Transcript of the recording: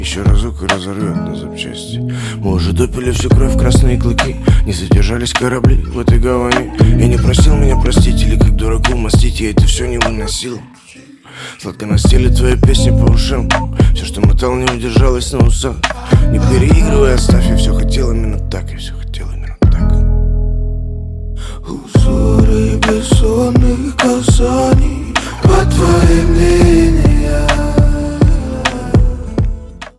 еще разок и разорвет на запчасти. Мы уже допили всю кровь, красные клыки. Не задержались корабли в этой гавани. Я не просил меня простить или как дураку мстить. Я это все не выносил. Сладко настели твои песни по ушам. Все, что мотал, не удержалось на усах. Не переигрывай, оставь. Я все хотел именно так. Я все хотел именно так.